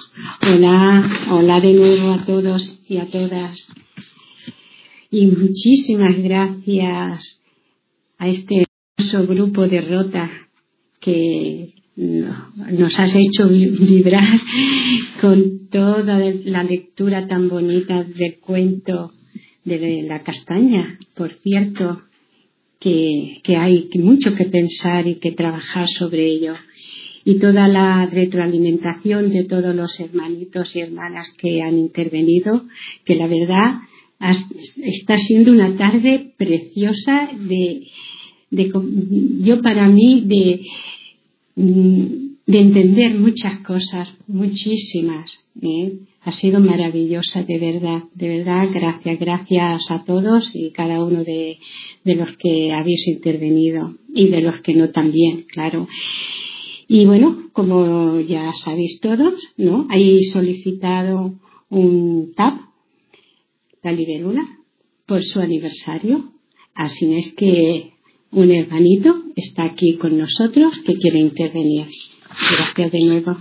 Hola, hola de nuevo a todos y a todas. Y muchísimas gracias a este hermoso grupo de Rota que nos has hecho vibrar con toda la lectura tan bonita del cuento de la castaña. Por cierto, que hay mucho que pensar y que trabajar sobre ello. Y toda la retroalimentación de todos los hermanitos y hermanas que han intervenido, que la verdad está siendo una tarde preciosa yo para mí de entender muchas cosas, muchísimas. Ha sido maravillosa, de verdad, gracias a todos y cada uno de los que habéis intervenido y de los que no también, claro. Y bueno, como ya sabéis todos, ¿no? Hay solicitado un TAP, la libélula, por su aniversario. Así es que un hermanito está aquí con nosotros que quiere intervenir. Gracias de nuevo.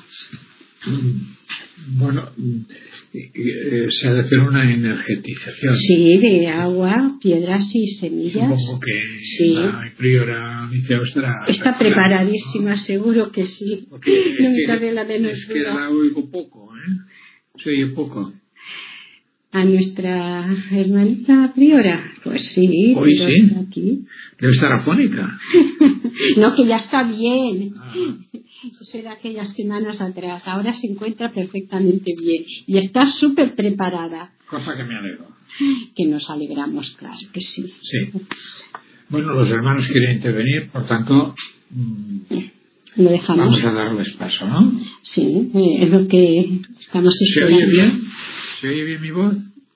Bueno, se ha de hacer una energetización. Sí, de agua, piedras y semillas. Supongo que sí. La priora Liceo está preparadísima, seguro que sí. No me cabe la menor duda. Es que la oigo poco, se oye poco. A nuestra hermanita priora, pues sí. Hoy sí. Está aquí. Debe estar afónica. No, que ya está bien. Eso era aquellas semanas atrás. Ahora se encuentra perfectamente bien y está súper preparada. Cosa que me alegro. Que nos alegramos, claro que sí. Sí. Bueno, los hermanos quieren intervenir, por tanto, lo dejamos. Vamos a darles paso, ¿no? Sí, es lo que estamos esperando. ¿Se oye bien? ¿Se oye bien mi voz?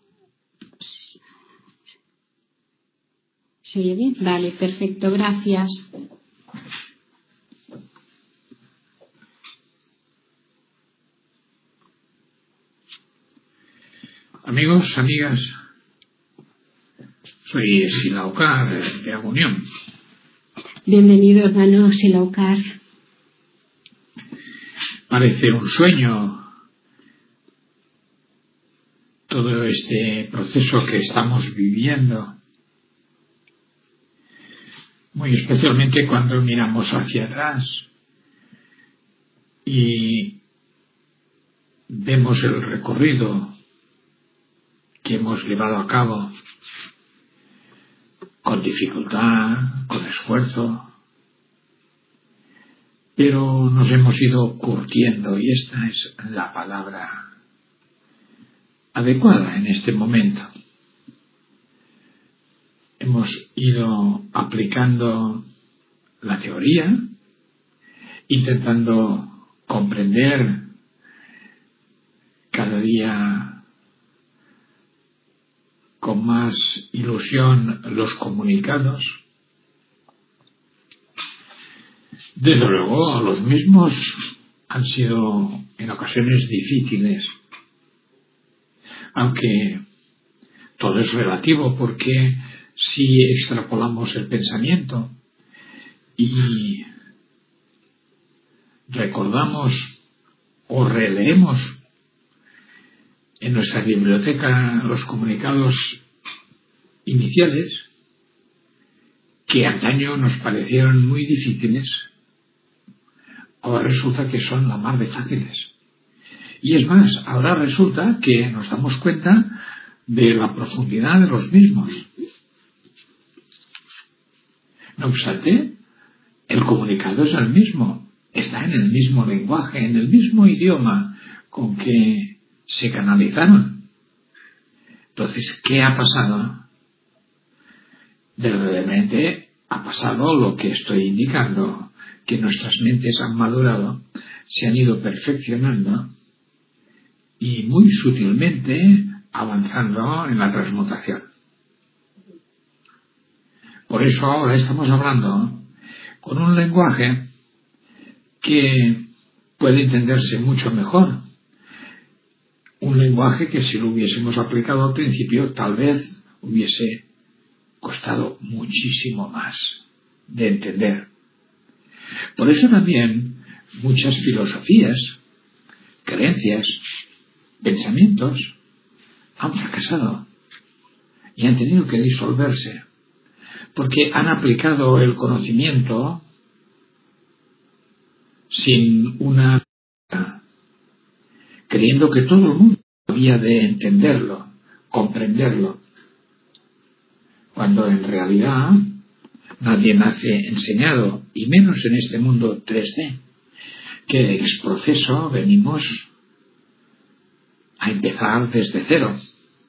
¿Se oye bien? Vale, perfecto, gracias. Amigos, amigas, soy Silaucar de Agunión. Bienvenido, hermano Silaucar. Parece un sueño todo este proceso que estamos viviendo, muy especialmente cuando miramos hacia atrás y vemos el recorrido que hemos llevado a cabo con dificultad, con esfuerzo, pero nos hemos ido curtiendo y esta es la palabra adecuada en este momento. Hemos ido aplicando la teoría, intentando comprender cada día con más ilusión los comunicados. Desde luego, los mismos han sido en ocasiones difíciles, aunque todo es relativo, porque si extrapolamos el pensamiento y recordamos o releemos en nuestra biblioteca los comunicados iniciales, que antaño nos parecieron muy difíciles, ahora resulta que son la mar de fáciles. Y es más, ahora resulta que nos damos cuenta de la profundidad de los mismos. No obstante, el comunicado es el mismo, está en el mismo lenguaje, en el mismo idioma con que se canalizaron. Entonces, ¿qué ha pasado? Verdaderamente ha pasado lo que estoy indicando, que nuestras mentes han madurado, se han ido perfeccionando y muy sutilmente avanzando en la transmutación. Por eso ahora estamos hablando con un lenguaje que puede entenderse mucho mejor. Un lenguaje que si lo hubiésemos aplicado al principio tal vez hubiese costado muchísimo más de entender. Por eso también muchas filosofías creencias, pensamientos, han fracasado y han tenido que disolverse, porque han aplicado el conocimiento sin una, creyendo que todo el mundo había de entenderlo, comprenderlo, cuando en realidad nadie nace enseñado, y menos en este mundo 3D, que ex proceso venimos a empezar desde cero.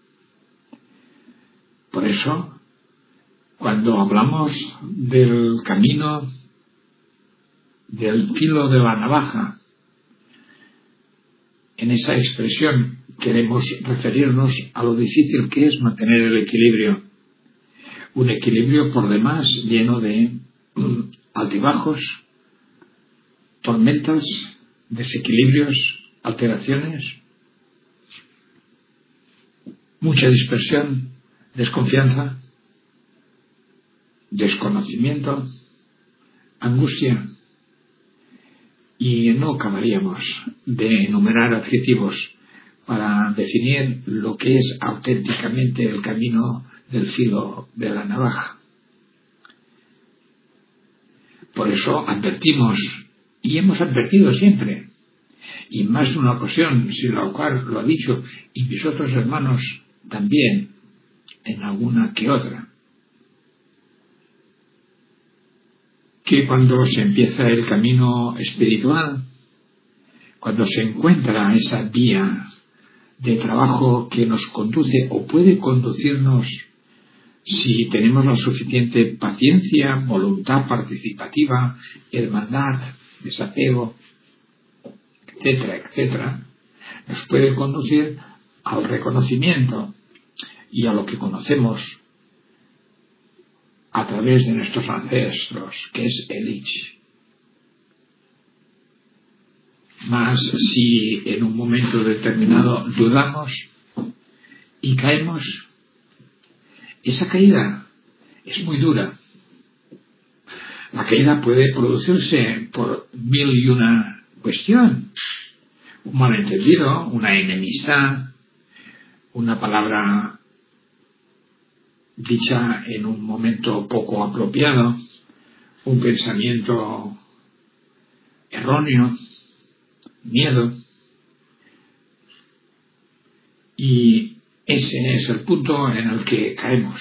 Por eso, cuando hablamos del camino del filo de la navaja, en esa expresión queremos referirnos a lo difícil que es mantener el equilibrio. Un equilibrio por demás lleno de altibajos, tormentas, desequilibrios, alteraciones, mucha dispersión, desconfianza, desconocimiento, angustia. Y no acabaríamos de enumerar adjetivos para definir lo que es auténticamente el camino del filo de la navaja. Por eso advertimos, y hemos advertido siempre, y más de una ocasión, si lo cual lo ha dicho, y mis otros hermanos también, en alguna que otra, que cuando se empieza el camino espiritual, cuando se encuentra esa vía de trabajo que nos conduce o puede conducirnos si tenemos la suficiente paciencia, voluntad participativa, hermandad, desapego, etcétera, etcétera, nos puede conducir al reconocimiento y a lo que conocemos a través de nuestros ancestros, que es el Ich. Mas si en un momento determinado dudamos y caemos, esa caída es muy dura. La caída puede producirse por mil y una cuestión. Un malentendido, una enemistad, una palabra dicha en un momento poco apropiado, un pensamiento erróneo, miedo. Y ese es el punto en el que caemos.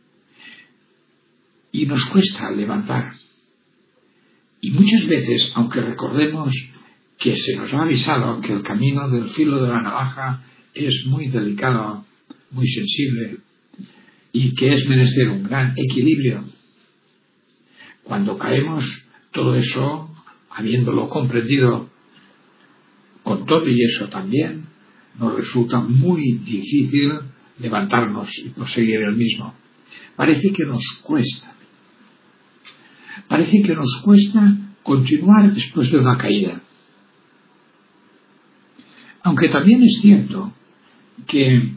Y nos cuesta levantar. Y muchas veces, aunque recordemos que se nos ha avisado que el camino del filo de la navaja es muy delicado, muy sensible, y que es menester un gran equilibrio, cuando caemos, todo eso, habiéndolo comprendido con todo y eso también, nos resulta muy difícil levantarnos y proseguir el mismo. Parece que nos cuesta. Parece que nos cuesta continuar después de una caída. Aunque también es cierto que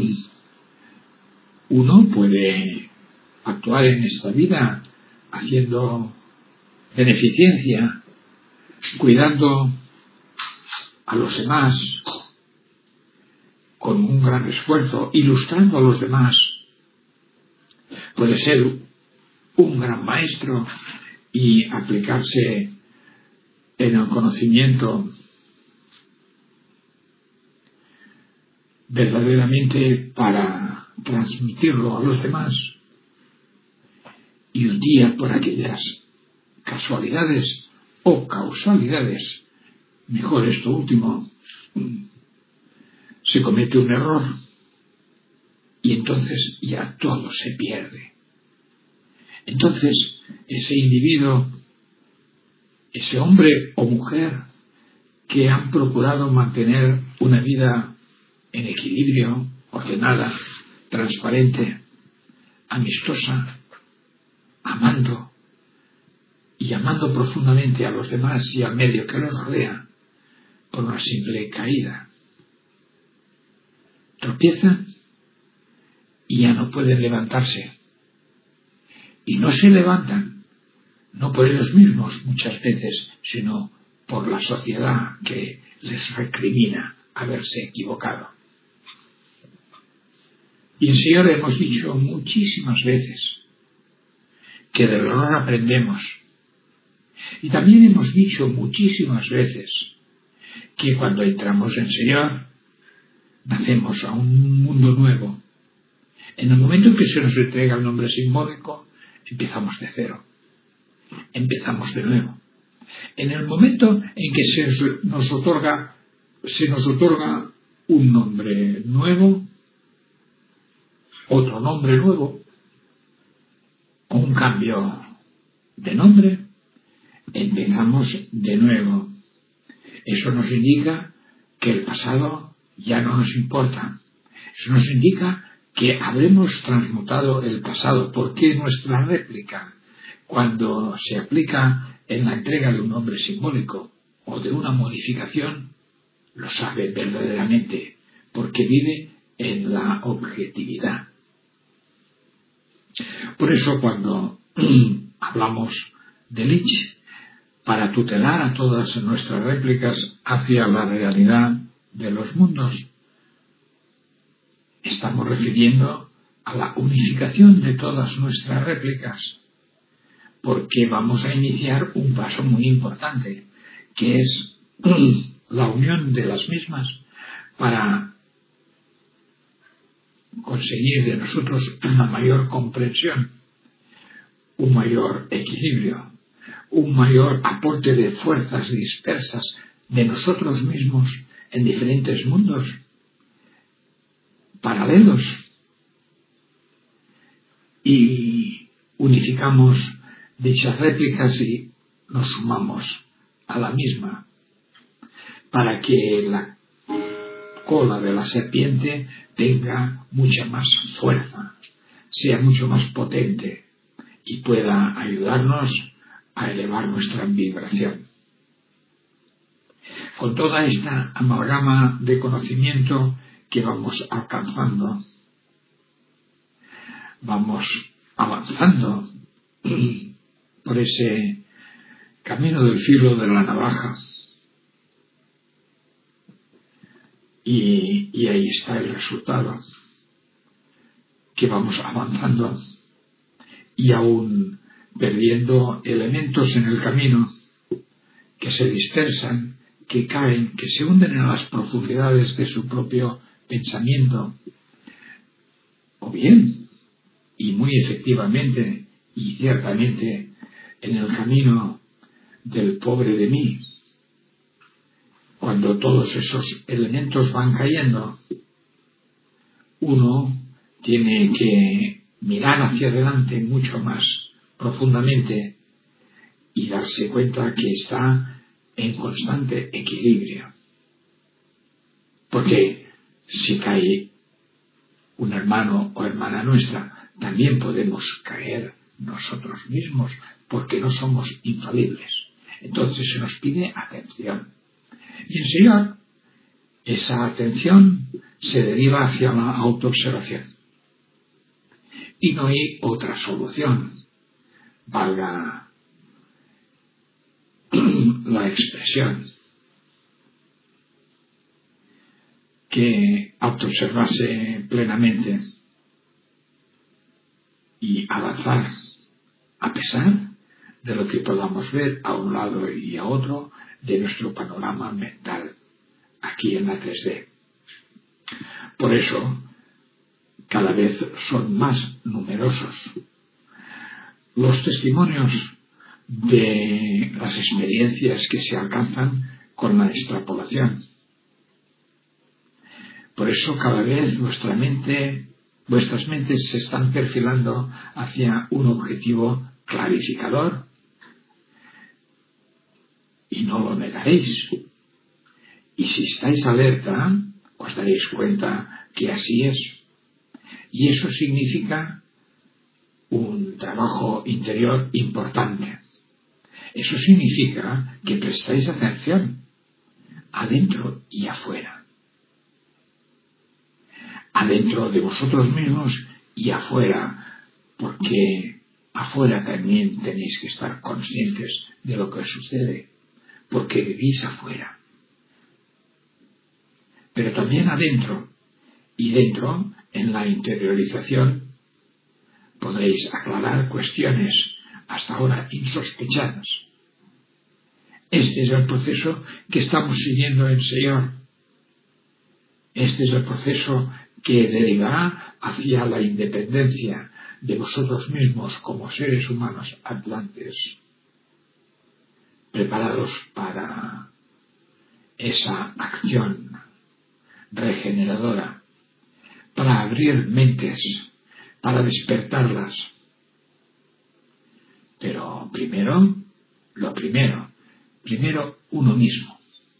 uno puede actuar en esta vida haciendo beneficencia, cuidando a los demás con un gran esfuerzo, ilustrando a los demás. Puede ser un gran maestro y aplicarse en el conocimiento verdaderamente para transmitirlo a los demás. Y un día, por aquellas casualidades o causalidades, mejor esto último, se comete un error y entonces ya todo se pierde. Entonces ese individuo, ese hombre o mujer que han procurado mantener una vida en equilibrio, ordenada, transparente, amistosa, amando y amando profundamente a los demás y al medio que los rodea, por una simple caída, tropiezan y ya no pueden levantarse. Y no se levantan, no por ellos mismos muchas veces, sino por la sociedad que les recrimina haberse equivocado. Y el Señor hemos dicho muchísimas veces que del error aprendemos. Y también hemos dicho muchísimas veces que cuando entramos en Señor, nacemos a un mundo nuevo. En el momento en que se nos entrega el nombre simbólico, empezamos de cero. Empezamos de nuevo. En el momento en que se nos otorga un nombre nuevo, otro nombre nuevo, o un cambio de nombre, empezamos de nuevo. Eso nos indica que el pasado ya no nos importa. Eso nos indica que habremos transmutado el pasado, porque nuestra réplica, cuando se aplica en la entrega de un nombre simbólico o de una modificación, lo sabe verdaderamente, porque vive en la objetividad. Por eso cuando hablamos de Lich, para tutelar a todas nuestras réplicas hacia la realidad de los mundos, estamos refiriendo a la unificación de todas nuestras réplicas, porque vamos a iniciar un paso muy importante, que es la unión de las mismas para conseguir de nosotros una mayor comprensión, un mayor equilibrio, un mayor aporte de fuerzas dispersas de nosotros mismos en diferentes mundos paralelos, y unificamos dichas réplicas y nos sumamos a la misma para que la cola de la serpiente tenga mucha más fuerza, sea mucho más potente y pueda ayudarnos a elevar nuestra vibración. Con toda esta amalgama de conocimiento que vamos alcanzando, vamos avanzando por ese camino del filo de la navaja, y ahí está el resultado, que vamos avanzando y aún perdiendo elementos en el camino que se dispersan, que caen, que se hunden en las profundidades de su propio pensamiento, o bien, y muy efectivamente y ciertamente, en el camino del pobre de mí. Cuando todos esos elementos van cayendo, uno tiene que mirar hacia adelante mucho más profundamente y darse cuenta que está en constante equilibrio. Porque si cae un hermano o hermana nuestra, también podemos caer nosotros mismos, porque no somos infalibles. Entonces se nos pide atención. Y en Señor, esa atención se deriva hacia la autoobservación. Y no hay otra solución, valga la expresión, que autoobservarse plenamente y avanzar a pesar de lo que podamos ver a un lado y a otro de nuestro panorama mental aquí en la 3D. Por eso, cada vez son más numerosos los testimonios de las experiencias que se alcanzan con la extrapolación. Por eso cada vez vuestras mentes se están perfilando hacia un objetivo clarificador, y no lo negaréis. Y si estáis alerta, os daréis cuenta que así es. Y eso significa un trabajo interior importante. Eso significa que prestáis atención adentro y afuera. Adentro de vosotros mismos y afuera, porque afuera también tenéis que estar conscientes de lo que os sucede, porque vivís afuera. pero también adentro. Y dentro, en la interiorización, podréis aclarar cuestiones hasta ahora insospechadas. Este es el proceso que estamos siguiendo en Señor. Este es el proceso que derivará hacia la independencia de vosotros mismos como seres humanos atlantes, preparados para esa acción regeneradora, para abrir mentes, para despertarlas. Pero primero uno mismo.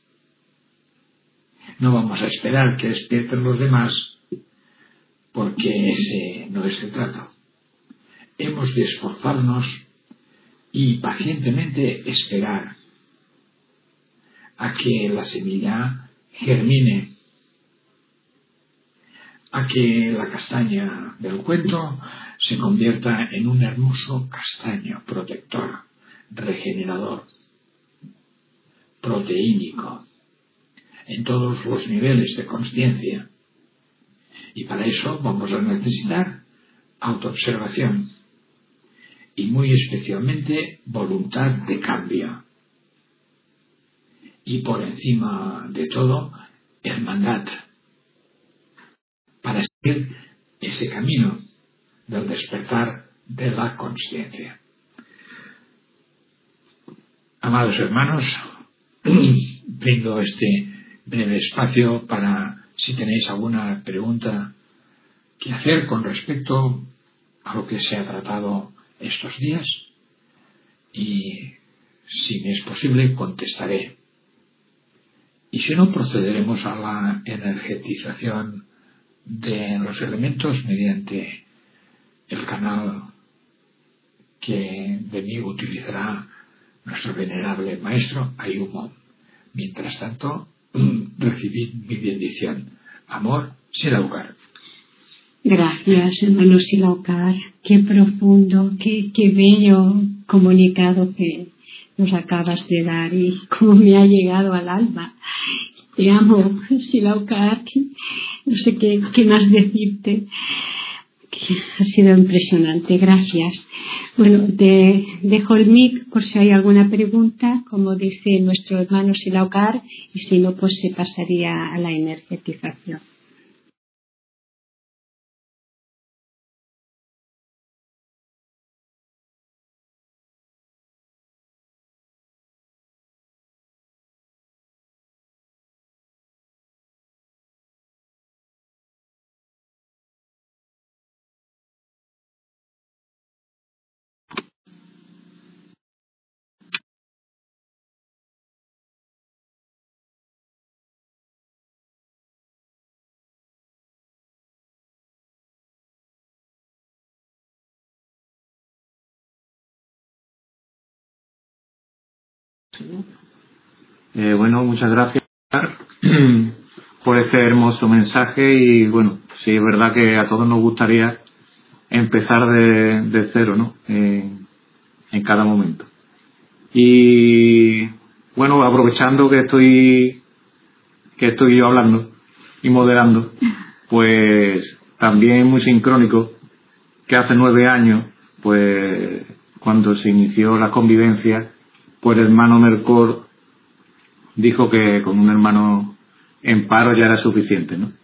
No vamos a esperar que despierten los demás, porque ese no es el trato. Hemos de esforzarnos y pacientemente esperar a que la semilla germine, a que la castaña del cuento se convierta en un hermoso castaño protector, regenerador, proteínico, en todos los niveles de consciencia. Y para eso vamos a necesitar autoobservación y muy especialmente voluntad de cambio. Y por encima de todo, hermandad, para seguir ese camino del despertar de la consciencia. Amados hermanos, brindo este breve espacio para si tenéis alguna pregunta que hacer con respecto a lo que se ha tratado estos días, y si me es posible contestaré. Y si no, procederemos a la energetización de los elementos mediante el canal que de mí utilizará nuestro venerable maestro Ayumo. Mientras tanto, recibid mi bendición. Amor, Silaucar. Gracias, hermano Silaucar. Qué profundo, qué bello comunicado que nos acabas de dar y cómo me ha llegado al alma. Te amo, Silaucar. No sé qué más decirte. Ha sido impresionante, gracias. Bueno, dejo el mic por si hay alguna pregunta, como dice nuestro hermano Silaucar, y si no, pues se pasaría a la energetización. Bueno, muchas gracias por este hermoso mensaje. Y bueno, sí, es verdad que a todos nos gustaría empezar de cero, ¿no? En cada momento. Y bueno, aprovechando que estoy yo hablando y moderando, pues también muy sincrónico que hace 9 años, pues cuando se inició la convivencia, pues el hermano Mercor dijo que con un hermano en paro ya era suficiente, ¿no?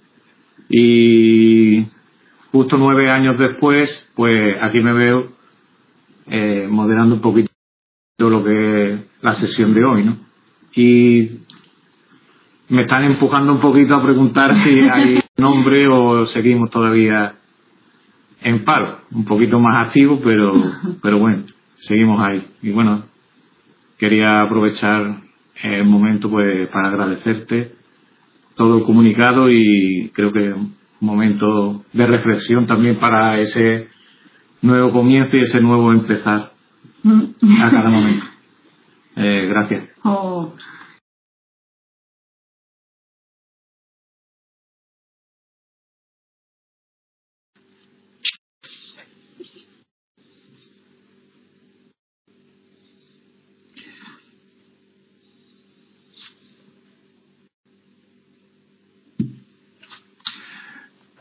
Y justo 9 años después, pues aquí me veo moderando un poquito lo que es la sesión de hoy, ¿no? Y me están empujando un poquito a preguntar si hay nombre o seguimos todavía en paro, un poquito más activo, pero bueno, seguimos ahí. Y bueno, quería aprovechar el momento pues para agradecerte todo el comunicado, y creo que un momento de reflexión también para ese nuevo comienzo y ese nuevo empezar a cada momento. Gracias. Oh.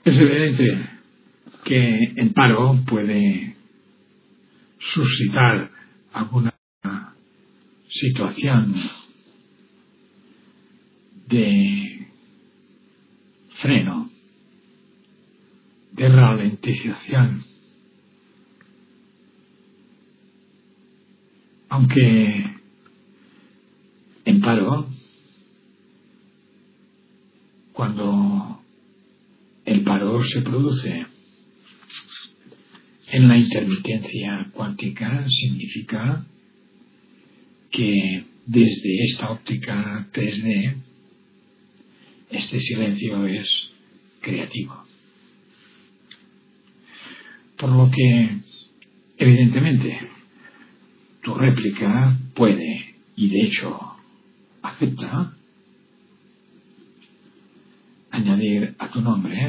Es evidente que el paro puede suscitar alguna situación de freno, de ralentización, aunque en paro, cuando el paro se produce en la intermitencia cuántica, significa que desde esta óptica 3D este silencio es creativo. Por lo que, evidentemente, tu réplica puede, y de hecho acepta, añadir a tu nombre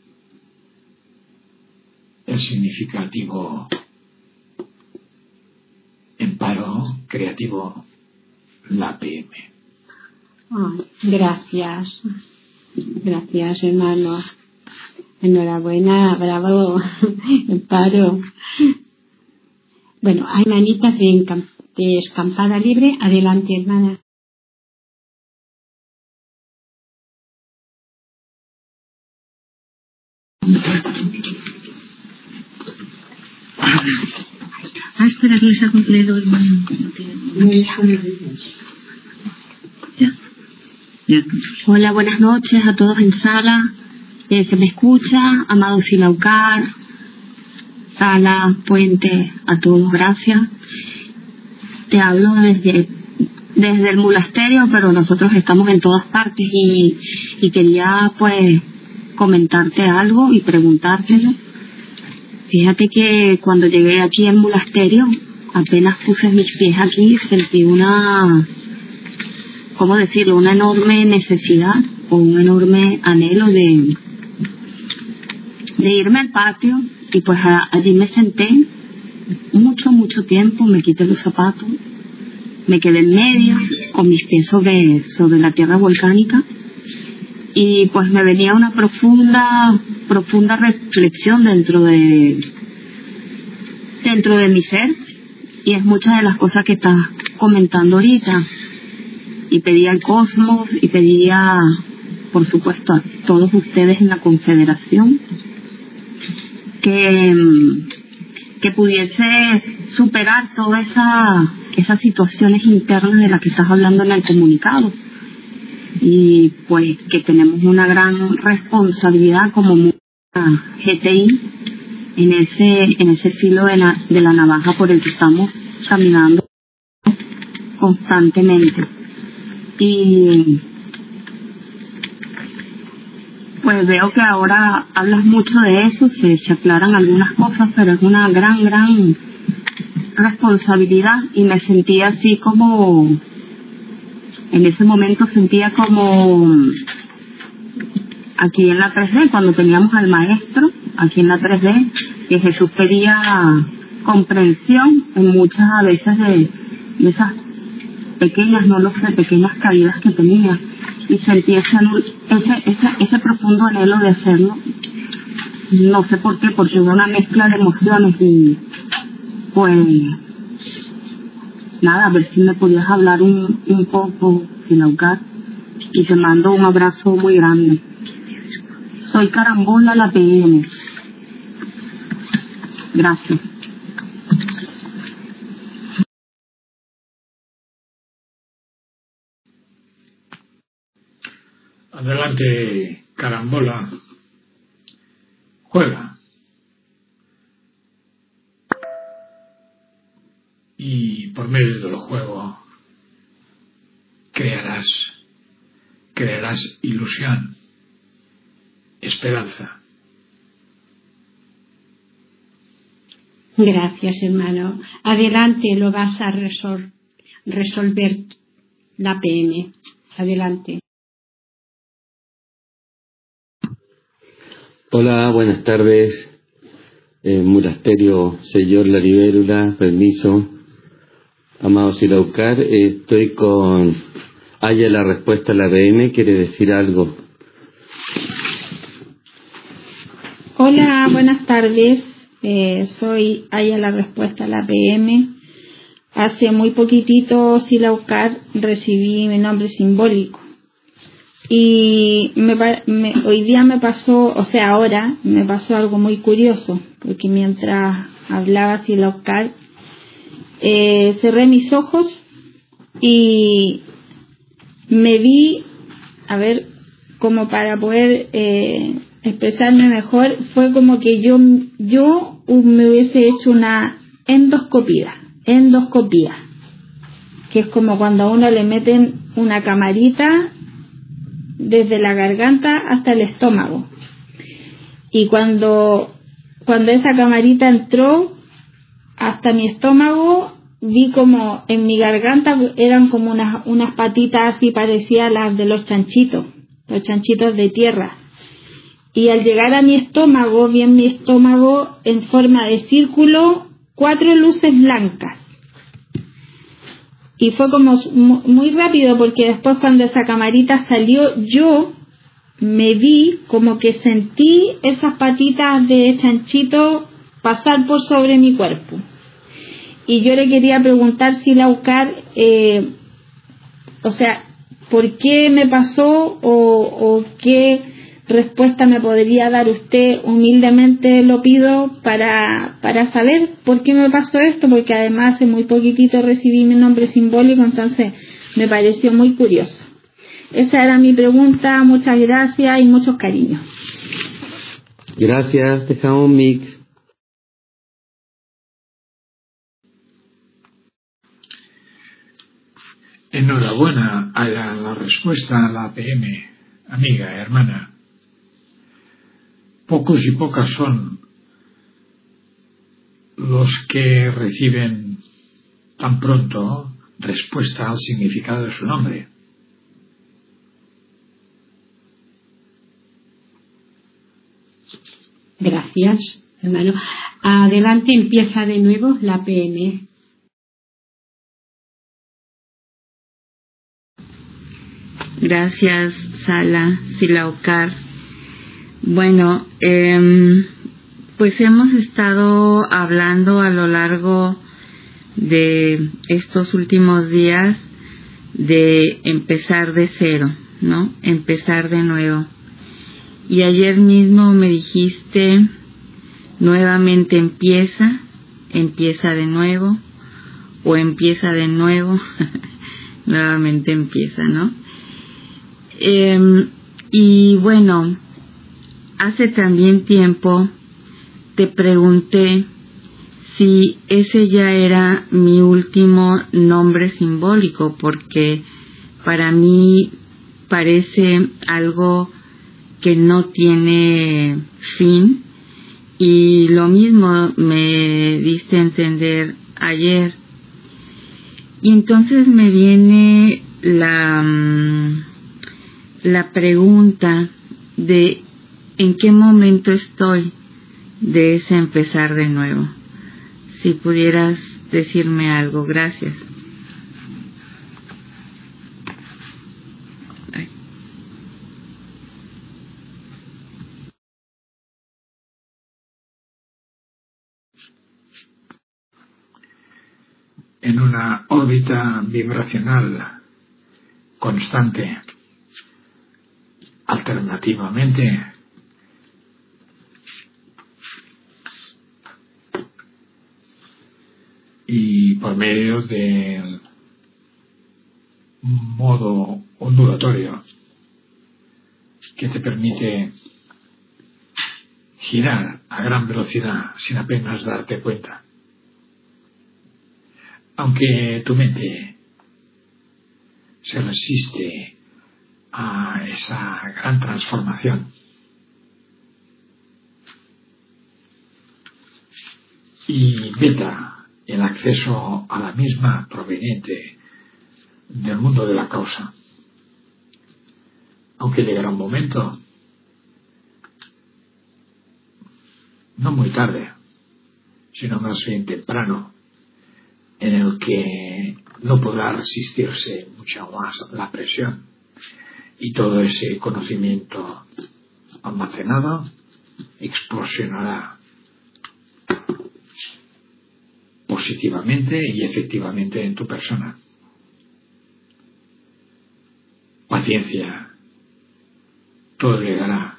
el significativo en paro creativo, la PM. Gracias. Gracias, hermano. Enhorabuena, bravo, el paro. Bueno, hay manitas de escampada libre. Adelante, hermana. Espera, que les ha cumplido, hermano. Ya. Hola, buenas noches a todos en sala. Se me escucha, amado Silaucar, sala, puente, a todos, gracias. Te hablo desde el monasterio, pero nosotros estamos en todas partes y quería pues comentarte algo y preguntártelo. Fíjate que cuando llegué aquí al monasterio, apenas puse mis pies aquí, sentí ¿cómo decirlo? Una enorme necesidad o un enorme anhelo de irme al patio, y pues allí me senté mucho tiempo, me quité los zapatos, me quedé en medio con mis pies sobre la tierra volcánica, y pues me venía una profunda reflexión dentro de mi ser, y es muchas de las cosas que estás comentando ahorita. Y pedía al cosmos, y pedía, por supuesto, a todos ustedes en la confederación que pudiese superar todas esas situaciones internas de las que estás hablando en el comunicado. Y pues que tenemos una gran responsabilidad como GTI en ese filo de la navaja por el que estamos caminando constantemente. Y pues veo que ahora hablas mucho de eso, se aclaran algunas cosas, pero es una gran responsabilidad, y me sentía así como, en ese momento sentía como aquí en la 3D, cuando teníamos al maestro aquí en la 3D, que Jesús pedía comprensión en muchas a veces de esas pequeñas, pequeñas caídas que tenía, y sentí ese profundo anhelo de hacerlo. No sé por qué, porque hubo una mezcla de emociones, y pues nada, a ver si me podías hablar un poco, Silaucar, y te mando un abrazo muy grande. Soy Carambola, la PM. Gracias. Adelante, Carambola. Juega. Y por medio del juego crearás ilusión, esperanza. Gracias, hermano. Adelante, lo vas a resolver la PM. Adelante. Hola, buenas tardes. Monasterio Señor La Libélula, permiso. Amado Silaucar, estoy con Haya la respuesta a la PM, quiere decir algo. Hola, buenas tardes. Soy Aya la respuesta a la PM. Hace muy poquitito, Silaucar, recibí mi nombre simbólico. Y hoy día me pasó, o sea, ahora me pasó algo muy curioso, porque mientras hablaba Silaucar, cerré mis ojos y me vi, a ver, como para poder expresarme mejor, fue como que yo me hubiese hecho una endoscopía, que es como cuando a uno le meten una camarita desde la garganta hasta el estómago. Y cuando esa camarita entró hasta mi estómago, vi como en mi garganta eran como unas patitas así parecidas a las de los chanchitos de tierra. Y al llegar a mi estómago, vi en mi estómago en forma de círculo 4 luces blancas. Y fue como muy rápido, porque después cuando esa camarita salió, yo me vi como que sentí esas patitas de chanchito pasar por sobre mi cuerpo. Y yo le quería preguntar, Silaucar, o sea, ¿por qué me pasó o qué respuesta me podría dar usted? Humildemente lo pido para saber por qué me pasó esto, porque además hace muy poquitito recibí mi nombre simbólico, entonces me pareció muy curioso. Esa era mi pregunta. Muchas gracias y muchos cariños. Gracias, dejamos un mix. Enhorabuena a la respuesta a la PM, amiga, hermana. Pocos y pocas son los que reciben tan pronto respuesta al significado de su nombre. Gracias, hermano. Adelante, empieza de nuevo la PM. Gracias, Sala, Silaucar. Bueno, pues hemos estado hablando a lo largo de estos últimos días de empezar de cero, ¿no? Empezar de nuevo. Y ayer mismo me dijiste, nuevamente empieza de nuevo, o empieza de nuevo, nuevamente empieza, ¿no? Y bueno, hace también tiempo te pregunté si ese ya era mi último nombre simbólico, porque para mí parece algo que no tiene fin, y lo mismo me diste a entender ayer. Y entonces me viene la pregunta de en qué momento estoy de ese empezar de nuevo. Si pudieras decirme algo. Gracias. Ay. En una órbita vibracional constante, alternativamente, y por medio del modo ondulatorio que te permite girar a gran velocidad sin apenas darte cuenta. Aunque tu mente se resiste a esa gran transformación y veta el acceso a la misma proveniente del mundo de la causa, aunque llegará un momento, no muy tarde, sino más bien temprano, en el que no podrá resistirse mucho más la presión, y todo ese conocimiento almacenado explosionará positivamente y efectivamente en tu persona. Paciencia, todo llegará.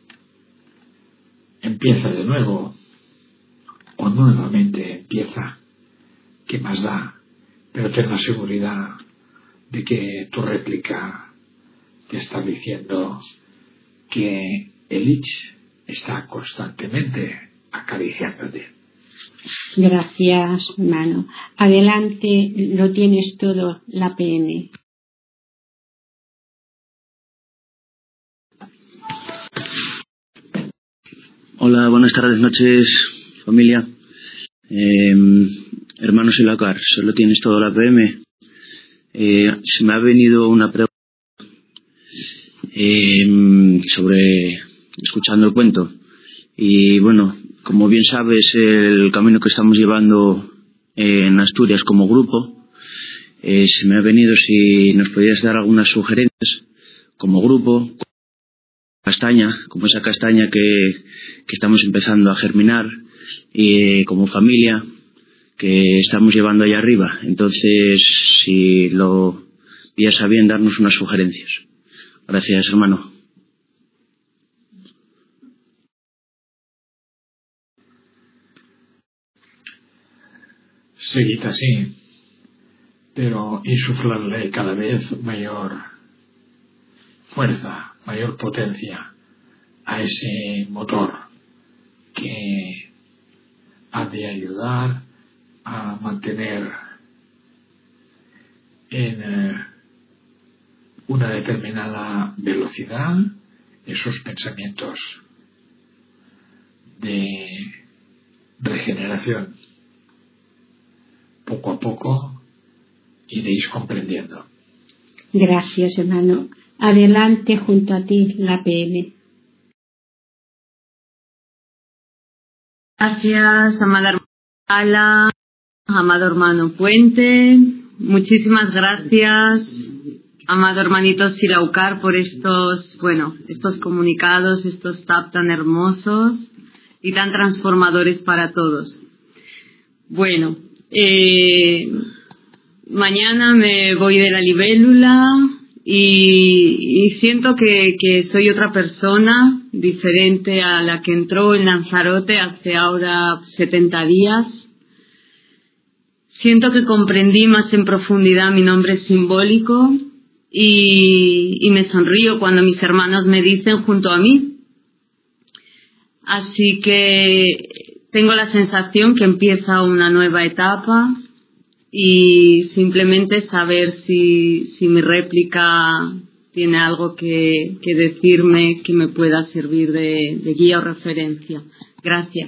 Empieza de nuevo o nuevamente empieza. ¿Qué más da? Pero ten la seguridad de que tu réplica te está diciendo que el Ich está constantemente acariciándote. Gracias, hermano. Adelante, lo tienes todo, la PN. Hola, buenas tardes, noches, familia. Hermano Silaukar, solo tienes todo la PM. Se me ha venido una pregunta sobre escuchando el cuento. Y bueno, como bien sabes, el camino que estamos llevando en Asturias como grupo, se me ha venido si nos podías dar algunas sugerencias como grupo, castaña, como esa castaña que estamos empezando a germinar, y como familia que estamos llevando allá arriba. Entonces, si lo veías a bien, darnos unas sugerencias. Gracias, hermano. Seguid así, pero insuflarle cada vez mayor fuerza, mayor potencia a ese motor que ha de ayudar a mantener en una determinada velocidad esos pensamientos de regeneración. Poco a poco iréis comprendiendo. Gracias, hermano. Adelante, junto a ti, la PM. Gracias, amada hermana, amado hermano Puente. Muchísimas gracias, amado hermanito Silaukar, por estos comunicados, estos tap tan hermosos y tan transformadores para todos. Bueno, mañana me voy de la libélula y siento que soy otra persona diferente a la que entró en Lanzarote hace ahora 70 días. Siento que comprendí más en profundidad mi nombre simbólico y me sonrío cuando mis hermanos me dicen junto a mí. Así que tengo la sensación que empieza una nueva etapa y simplemente saber si mi réplica tiene algo que decirme que me pueda servir de guía o referencia. Gracias.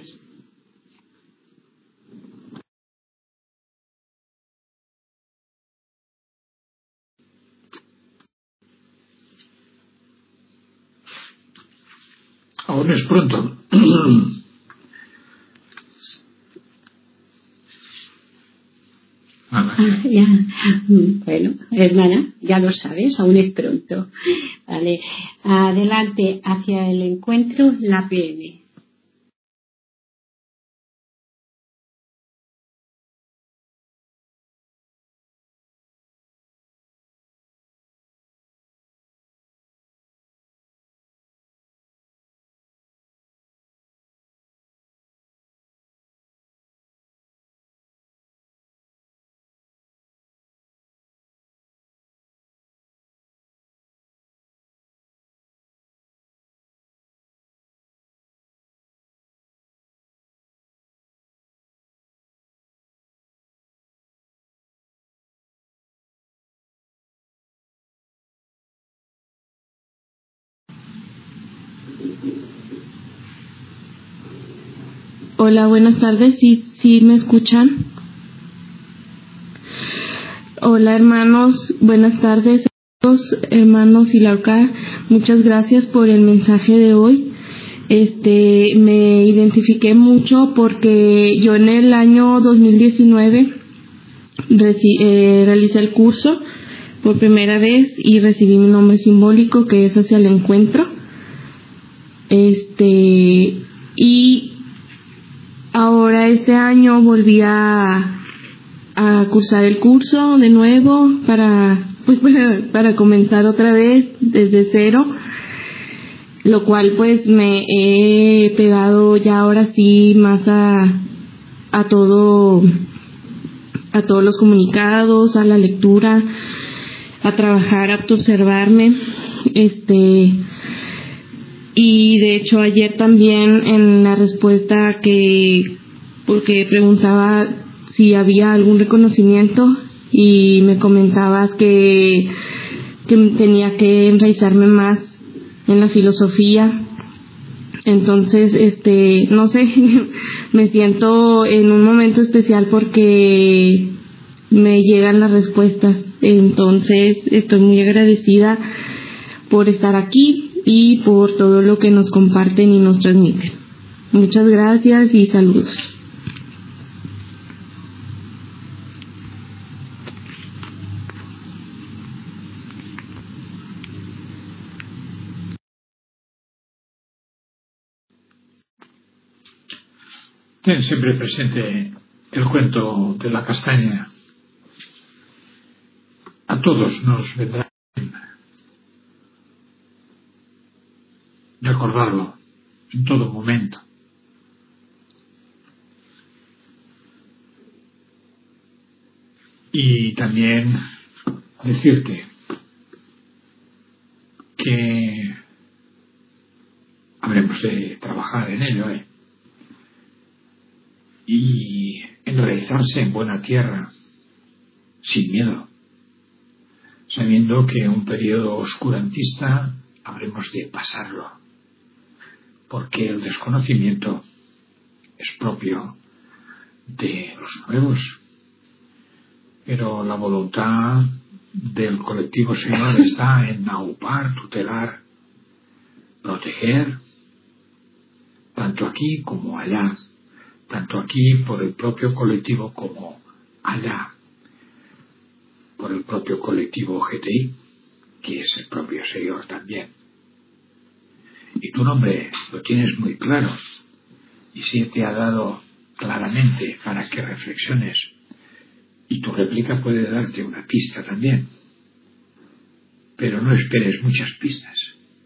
Aún es pronto. Ya. Bueno, hermana, ya lo sabes, aún es pronto. Vale. Adelante, hacia el encuentro, la PM. Hola, buenas tardes. ¿Sí me escuchan? Hola, hermanos. Buenas tardes a todos, hermanos Silaukar. Muchas gracias por el mensaje de hoy. Me identifiqué mucho porque yo en el año 2019 realicé el curso por primera vez y recibí mi nombre simbólico, que es hacia el encuentro. Y ahora este año volví a cursar el curso de nuevo para comenzar otra vez desde cero, lo cual pues me he pegado ya ahora sí más a todos los comunicados, a la lectura, a trabajar, a observarme, y de hecho ayer también en la respuesta porque preguntaba si había algún reconocimiento y me comentabas que tenía que enraizarme más en la filosofía. Entonces, no sé, me siento en un momento especial porque me llegan las respuestas. Entonces, estoy muy agradecida por estar aquí y por todo lo que nos comparten y nos transmiten. Muchas gracias y saludos. Ten siempre presente el cuento de la castaña. A todos nos vendrá recordarlo en todo momento. Y también decirte que habremos de trabajar en ello, y enraizarse en buena tierra, sin miedo, sabiendo que un periodo oscurantista habremos de pasarlo, porque el desconocimiento es propio de los nuevos, pero la voluntad del colectivo Señor está en aupar, tutelar, proteger, tanto aquí como allá, tanto aquí por el propio colectivo como allá por el propio colectivo GTI, que es el propio Señor también. Y tu nombre lo tienes muy claro, y se te ha dado claramente para que reflexiones, y tu réplica puede darte una pista también, pero no esperes muchas pistas,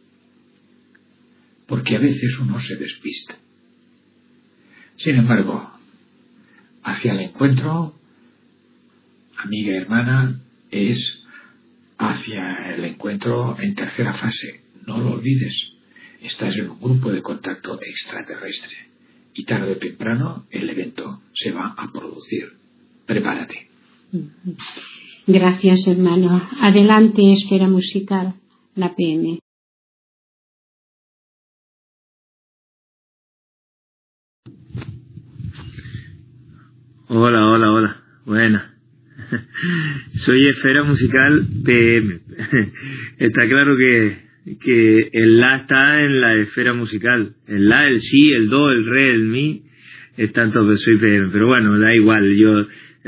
porque a veces uno se despista. Sin embargo, hacia el encuentro, amiga y hermana, es hacia el encuentro en tercera fase. No lo olvides, estás en un grupo de contacto extraterrestre y tarde o temprano el evento se va a producir. Prepárate. Gracias, hermano. Adelante, Esfera Musical, la PM. Hola. Buena. Soy Esfera Musical PM. Está claro que el La está en la esfera musical. El La, el Si, el Do, el Re, el Mi, están todos, soy PM. Pero bueno, da igual, yo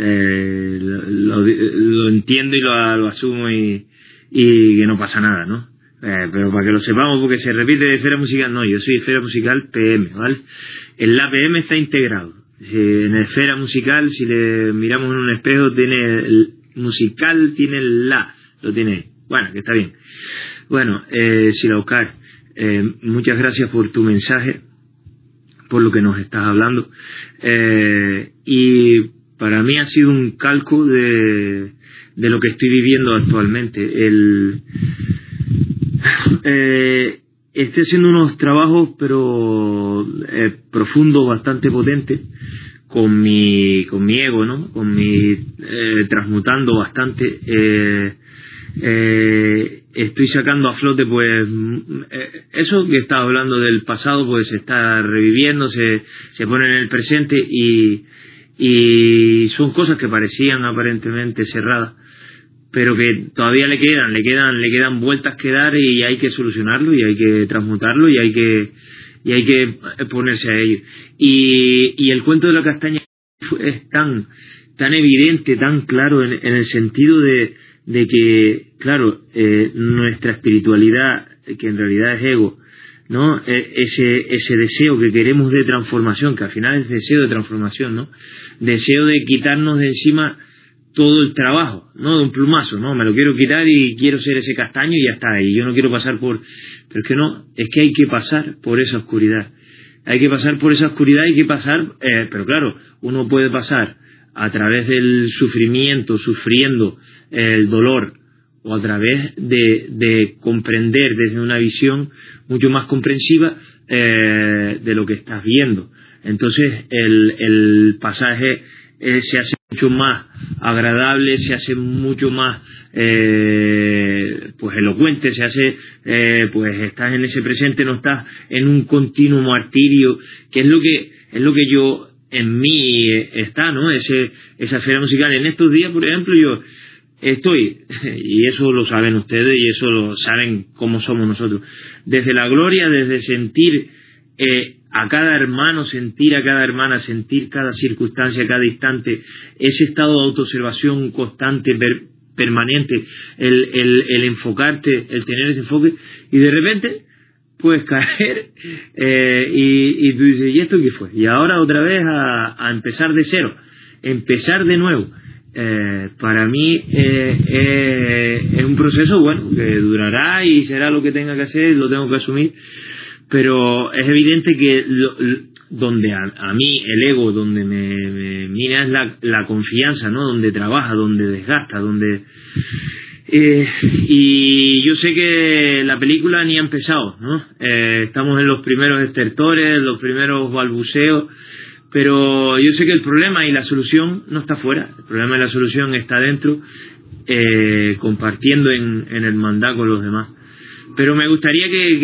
lo entiendo y lo asumo y que no pasa nada, ¿no? Pero para que lo sepamos, porque se repite de esfera musical, no, yo soy esfera musical PM, ¿vale? El La PM está integrado. En esfera musical, si le miramos en un espejo, tiene el musical, tiene el La, lo tiene. Bueno, que está bien. Bueno, Silaucar, muchas gracias por tu mensaje, por lo que nos estás hablando. Y para mí ha sido un calco de lo que estoy viviendo actualmente. Estoy haciendo unos trabajos, pero profundos, bastante potentes, con mi ego, ¿no? Transmutando bastante. Estoy sacando a flote, pues, eso que estaba hablando del pasado, pues se está reviviendo, se pone en el presente y son cosas que parecían aparentemente cerradas, pero que todavía le quedan vueltas que dar, y hay que solucionarlo y hay que transmutarlo y hay que ponerse a ello. Y el cuento de la castaña es tan evidente, tan claro en el sentido de que, claro, nuestra espiritualidad, que en realidad es ego, ¿no? Ese deseo que queremos de transformación, que al final es deseo de transformación, ¿no? Deseo de quitarnos de encima todo el trabajo, ¿no? De un plumazo, ¿no? Me lo quiero quitar y quiero ser ese castaño y ya está, y yo no quiero pasar por... Pero es que no, es que hay que pasar por esa oscuridad. Hay que pasar por esa oscuridad, hay que pasar... pero claro, uno puede pasar a través del sufrimiento, sufriendo el dolor, o a través de comprender desde una visión mucho más comprensiva de lo que estás viendo. Entonces el pasaje se hace mucho más agradable, se hace mucho más pues elocuente, se hace pues estás en ese presente, no estás en un continuo martirio, que es lo que yo en mí está, ¿no? Esa esfera musical. En estos días, por ejemplo, yo estoy, y eso lo saben ustedes y eso lo saben cómo somos nosotros, desde la gloria, desde sentir a cada hermano, sentir a cada hermana, sentir cada circunstancia, cada instante, ese estado de autoobservación constante, permanente, el enfocarte, el tener ese enfoque, y de repente puedes caer y tú dices, ¿y esto qué fue? Y ahora otra vez a empezar de cero, empezar de nuevo. Para mí es un proceso, bueno, que durará y será lo que tenga que hacer, lo tengo que asumir, pero es evidente que donde a mí el ego, donde me mira es la confianza, ¿no? Donde trabaja, donde desgasta, donde... y yo sé que la película ni ha empezado, ¿no? Estamos en los primeros estertores, los primeros balbuceos, pero yo sé que el problema y la solución no está fuera, el problema y la solución está dentro, compartiendo en hermandad con los demás. Pero me gustaría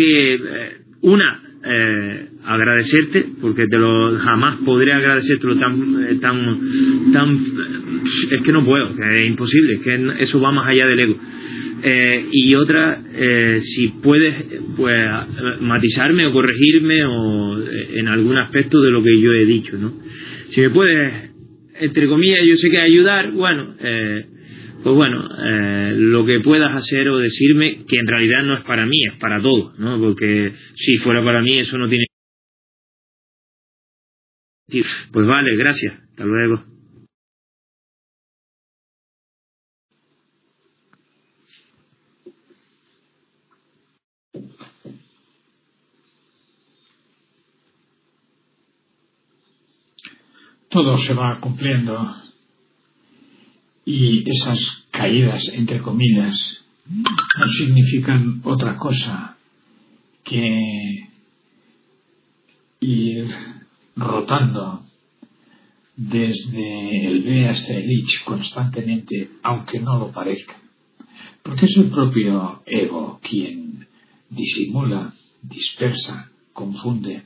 agradecerte, porque jamás podré agradecértelo tan es que no puedo, que es imposible, es que eso va más allá del ego. Y otra, si puedes pues matizarme o corregirme o en algún aspecto de lo que yo he dicho, ¿no? Si me puedes, entre comillas, yo sé que ayudar, bueno, pues bueno, lo que puedas hacer o decirme, que en realidad no es para mí, es para todos, ¿no? Porque si fuera para mí eso no tiene sentido. Pues vale, gracias, hasta luego. Todo se va cumpliendo y esas caídas, entre comillas, no significan otra cosa que ir rotando desde el B hasta el Ich constantemente, aunque no lo parezca, porque es el propio ego quien disimula, dispersa, confunde.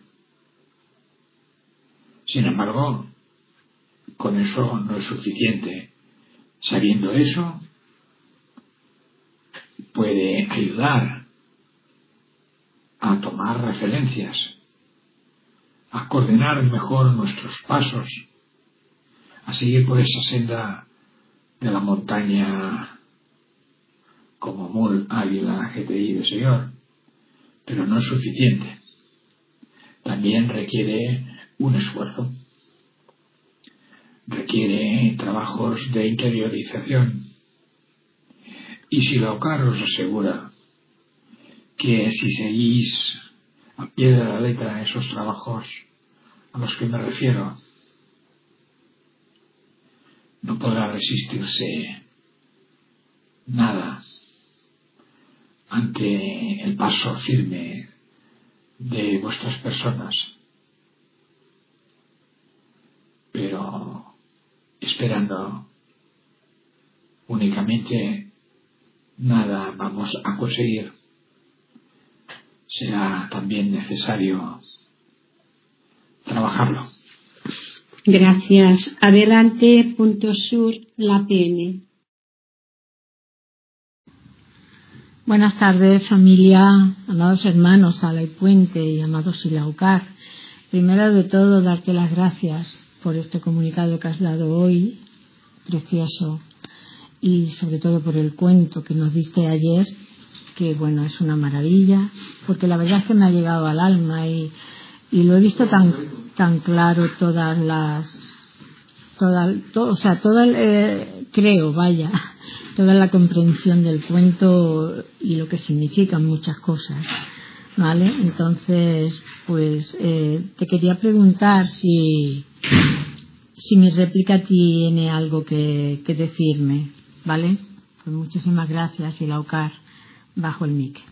Sin embargo, con eso no es suficiente. Sabiendo eso, puede ayudar a tomar referencias, a coordinar mejor nuestros pasos, a seguir por esa senda de la montaña como mul, águila, GTI de Señor. Pero no es suficiente. También requiere un esfuerzo. Requiere trabajos de interiorización. Y si Laucar os asegura que si seguís a pie de la letra esos trabajos a los que me refiero, no podrá resistirse nada ante el paso firme de vuestras personas. Pero esperando únicamente nada vamos a conseguir. Será también necesario trabajarlo. Gracias. Adelante, Punto Sur, la PM. Buenas tardes, familia, amados hermanos Sala y Puente y amados Silaucar. Primero de todo, darte las gracias por este comunicado que has dado hoy, precioso, y sobre todo por el cuento que nos diste ayer, que bueno, es una maravilla, porque la verdad es que me ha llegado al alma y lo he visto tan claro todas las creo, toda la comprensión del cuento y lo que significan muchas cosas, ¿vale? Entonces, pues te quería preguntar si mi réplica tiene algo que decirme, ¿vale? Pues muchísimas gracias, Ilaucar, bajo el mic.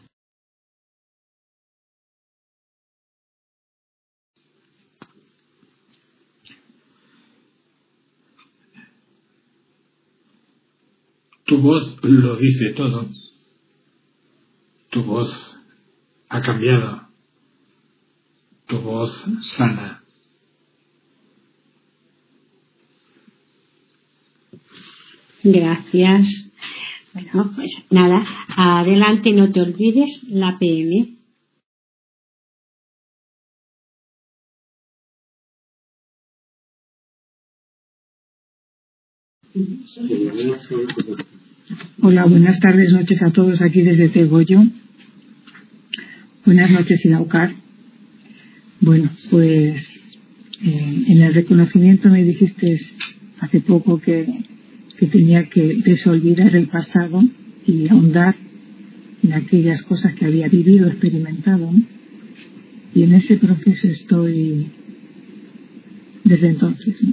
Tu voz lo dice todo. Tu voz ha cambiado. Tu voz sana. Gracias. Bueno, pues nada, adelante, no te olvides la PM. Hola, buenas tardes, noches a todos aquí desde Tegollo. Buenas noches, Ilaucar. Bueno, pues en el reconocimiento me dijiste hace poco que tenía que desolvidar el pasado y ahondar en aquellas cosas que había vivido, experimentado, ¿no? Y en ese proceso estoy desde entonces, ¿no?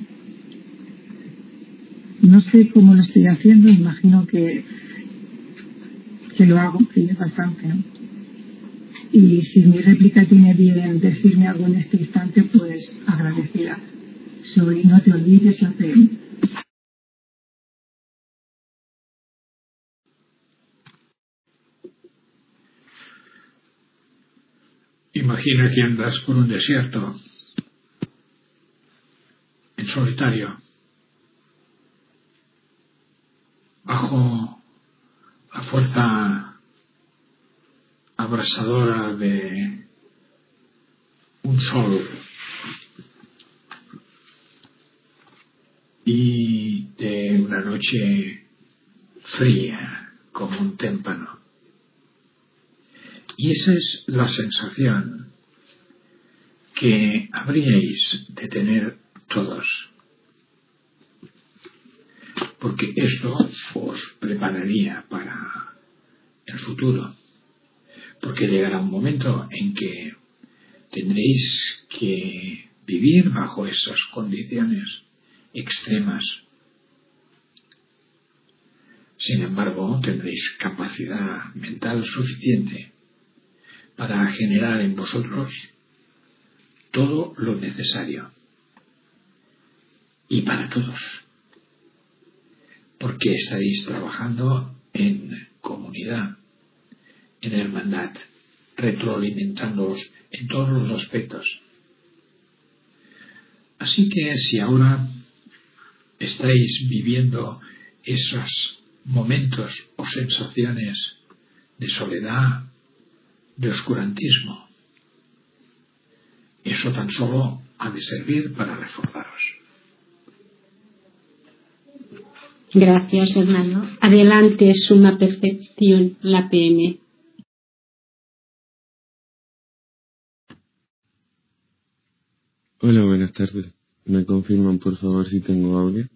No sé cómo lo estoy haciendo, imagino que lo hago, que es bastante, ¿no? Y si mi réplica tiene bien decirme algo en este instante, pues agradecida. Soy No te olvides la PM. Imagina que andas por un desierto, en solitario, bajo la fuerza abrasadora de un sol y de una noche fría como un témpano. Y esa es la sensación que habríais de tener todos, porque esto os prepararía para el futuro, porque llegará un momento en que tendréis que vivir bajo esas condiciones extremas. Sin embargo, tendréis capacidad mental suficiente para generar en vosotros todo lo necesario, y para todos, porque estaréis trabajando en comunidad, en hermandad, retroalimentándoos en todos los aspectos. Así que si ahora estáis viviendo esos momentos o sensaciones de soledad, de oscurantismo, eso tan solo ha de servir para reforzaros. Gracias, hermano. Adelante, suma perfección, la PM. Hola, buenas tardes. ¿Me confirman, por favor, si tengo audio?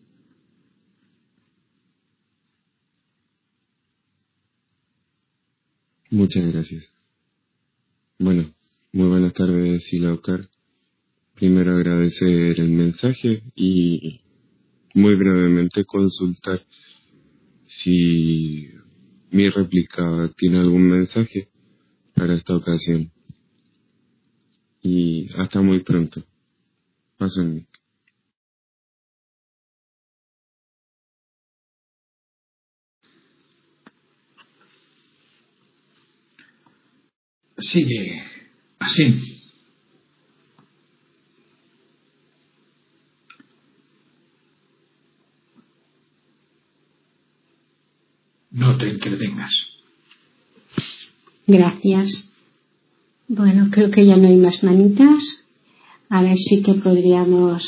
Muchas gracias. Bueno, muy buenas tardes, Ilaucar. Primero agradecer el mensaje y muy brevemente consultar si mi réplica tiene algún mensaje para esta ocasión. Y hasta muy pronto. Pásenme. Sigue así. No te entretengas. Gracias. Bueno, creo que ya no hay más manitas. Ahora sí que podríamos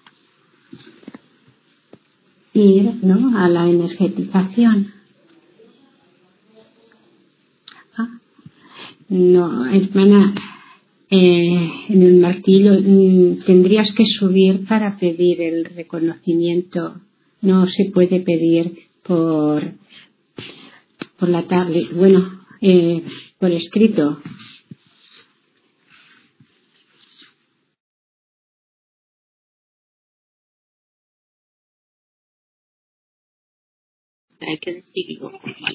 ir, ¿no?, a la energetización. No, hermana, en el martillo tendrías que subir para pedir el reconocimiento. No se puede pedir por la tablet, bueno, por escrito. Hay que decirlo.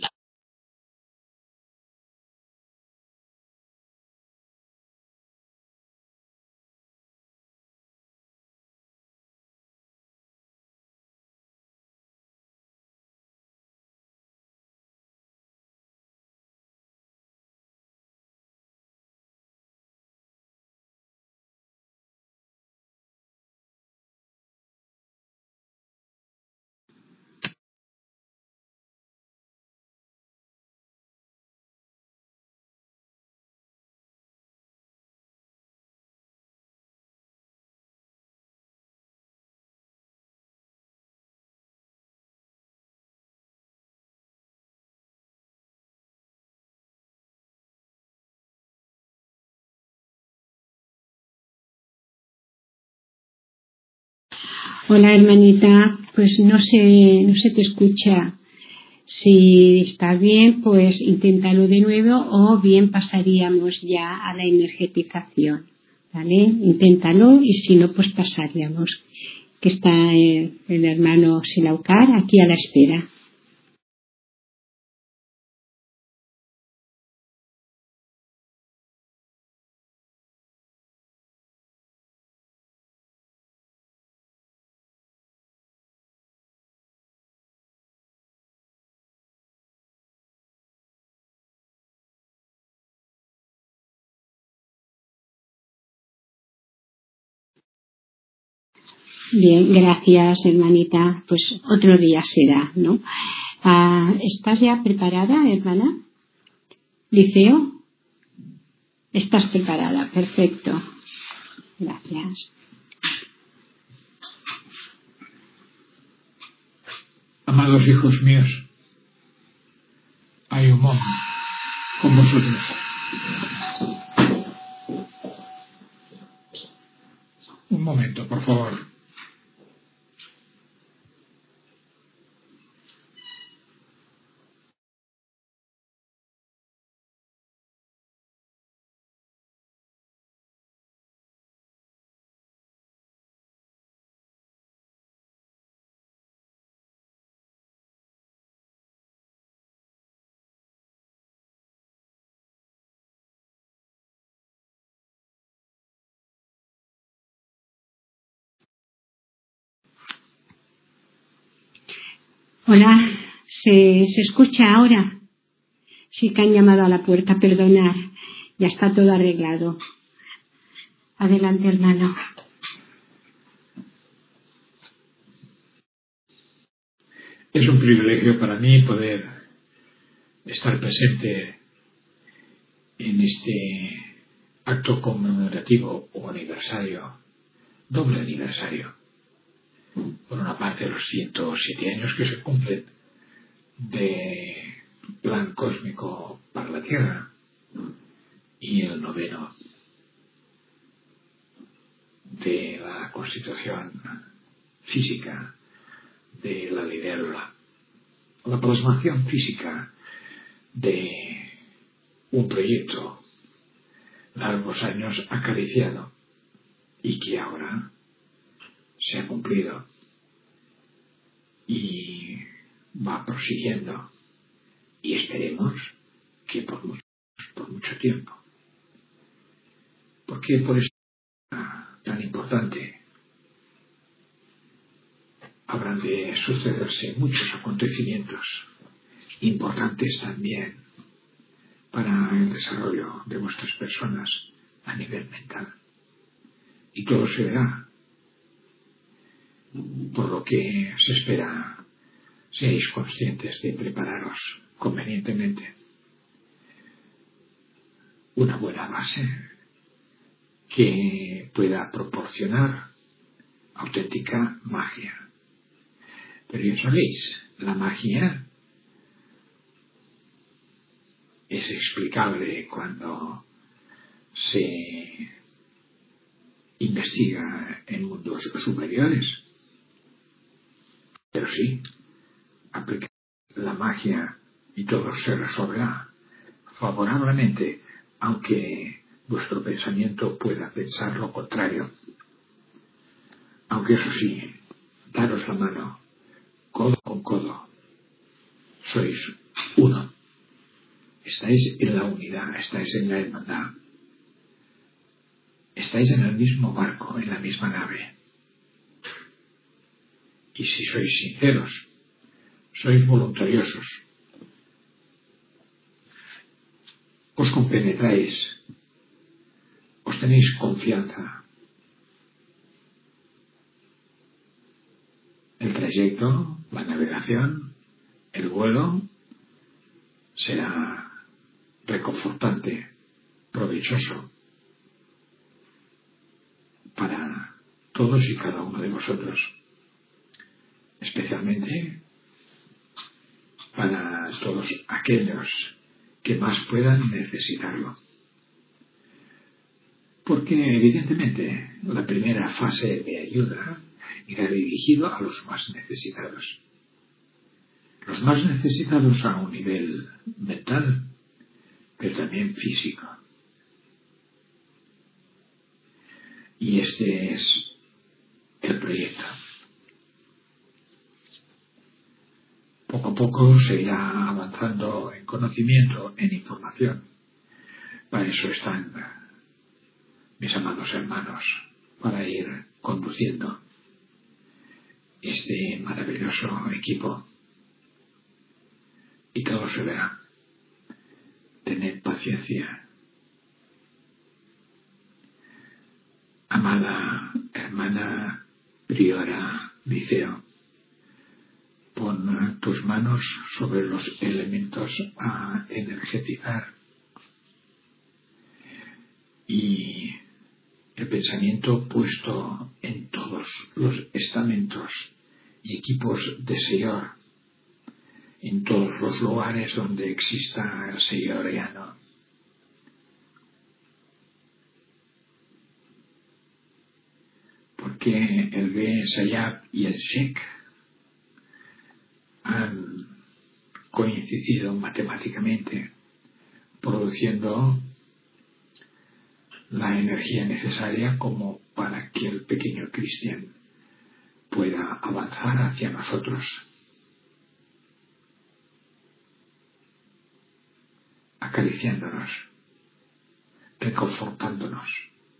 Hola, hermanita, pues no se te escucha. Si está bien, pues inténtalo de nuevo o bien pasaríamos ya a la energetización, ¿vale? Inténtalo y si no, pues pasaríamos. Que está el hermano Silaucar aquí a la espera. Bien, gracias, hermanita. Pues otro día será, ¿no? ¿Estás ya preparada, hermana? ¿Liceo? ¿Estás preparada? Perfecto. Gracias. Amados hijos míos, hay un monje con vosotros. Un momento, por favor. Hola, ¿se escucha ahora? Sí que han llamado a la puerta, perdonad. Ya está todo arreglado. Adelante, hermano. Es un privilegio para mí poder estar presente en este acto conmemorativo o aniversario, doble aniversario. Por una parte, los 107 años que se cumplen de plan cósmico para la Tierra y el 9º de la constitución física de la libélula, la plasmación física de un proyecto largos años acariciado y que ahora se ha cumplido y va prosiguiendo y esperemos que por mucho tiempo. ¿Por qué por esto tan importante? Habrán de sucederse muchos acontecimientos importantes también para el desarrollo de vuestras personas a nivel mental. Y todo se verá, por lo que se espera seáis conscientes de prepararos convenientemente. Una buena base que pueda proporcionar auténtica magia. Pero ya sabéis, la magia es explicable cuando se investiga en mundos superiores. Pero sí, aplicar la magia y todo se resolverá favorablemente, aunque vuestro pensamiento pueda pensar lo contrario. Aunque eso sí, daros la mano, codo con codo. Sois uno. Estáis en la unidad, estáis en la hermandad. Estáis en el mismo barco, en la misma nave. Y si sois sinceros, sois voluntariosos, os compenetráis, os tenéis confianza. El trayecto, la navegación, el vuelo será reconfortante, provechoso para todos y cada uno de vosotros, especialmente para todos aquellos que más puedan necesitarlo. Porque evidentemente la primera fase de ayuda irá dirigido a los más necesitados. Los más necesitados a un nivel mental, pero también físico. Y este es el proyecto. Poco a poco se irá avanzando en conocimiento, en información. Para eso están mis amados hermanos, para ir conduciendo este maravilloso equipo. Y todo se verá. Tened paciencia. Amada hermana priora Liceo, pon tus manos sobre los elementos a energetizar y el pensamiento puesto en todos los estamentos y equipos de Señor, en todos los lugares donde exista el Señoriano. Porque el Be-Sayab y el Shek han coincidido matemáticamente, produciendo la energía necesaria como para que el pequeño Cristian pueda avanzar hacia nosotros, acariciándonos, reconfortándonos,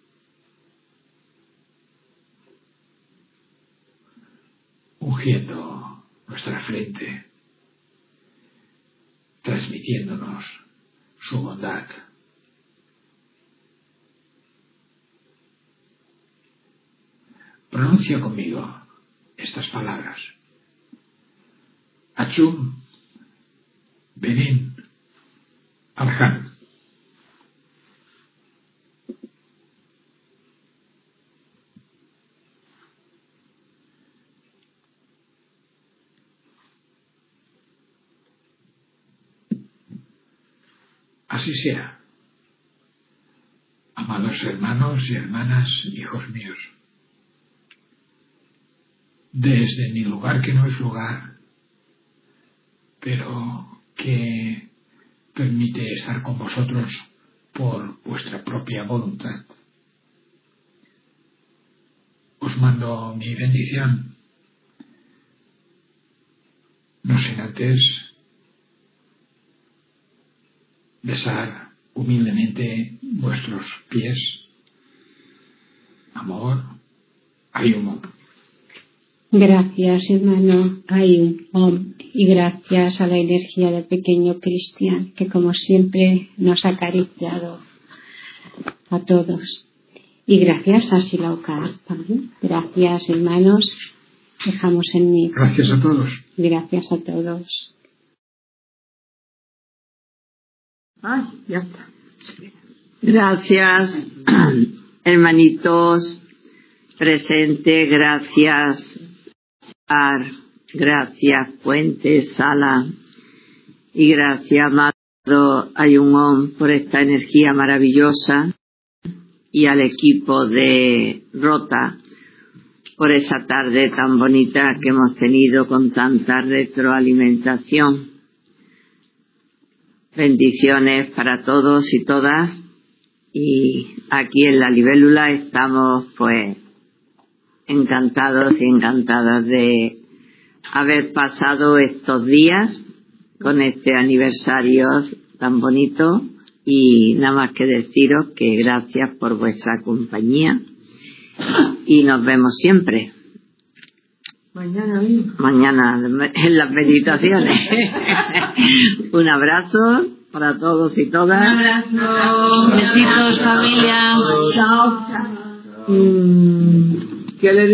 ungiendo nuestra frente, transmitiéndonos su bondad. Pronuncia conmigo estas palabras. Achum, Benin, Arhan. Así sea. Amados hermanos y hermanas, hijos míos, desde mi lugar que no es lugar, pero que permite estar con vosotros por vuestra propia voluntad, os mando mi bendición, no sin antes besar humildemente vuestros pies. Amor, Ayum. Gracias, hermano Ayum, y gracias a la energía del pequeño Cristian, que como siempre nos ha acariciado a todos. Y gracias a Silaukar también. Gracias, hermanos. Dejamos en mí. Gracias a todos. Gracias a todos. Ay, ya está. Gracias, hermanitos presente, gracias, gracias, Puente, Sala, y gracias, Madre Ayungón por esta energía maravillosa y al equipo de Rota por esa tarde tan bonita que hemos tenido con tanta retroalimentación. Bendiciones para todos y todas, y aquí en la Libélula estamos pues encantados y encantadas de haber pasado estos días con este aniversario tan bonito, y nada más que deciros que gracias por vuestra compañía y nos vemos siempre. Mañana en las meditaciones. Un abrazo para todos y todas. Un abrazo. Besitos, familia. Chao. ¿Qué le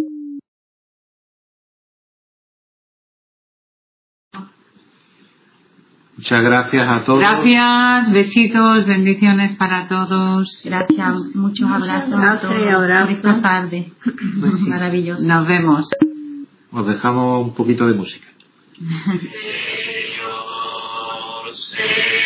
Muchas gracias a todos. Gracias, besitos, bendiciones para todos. Gracias, muchos abrazos a todos por esta tarde. Maravilloso. Nos vemos. Os dejamos un poquito de música. Señor,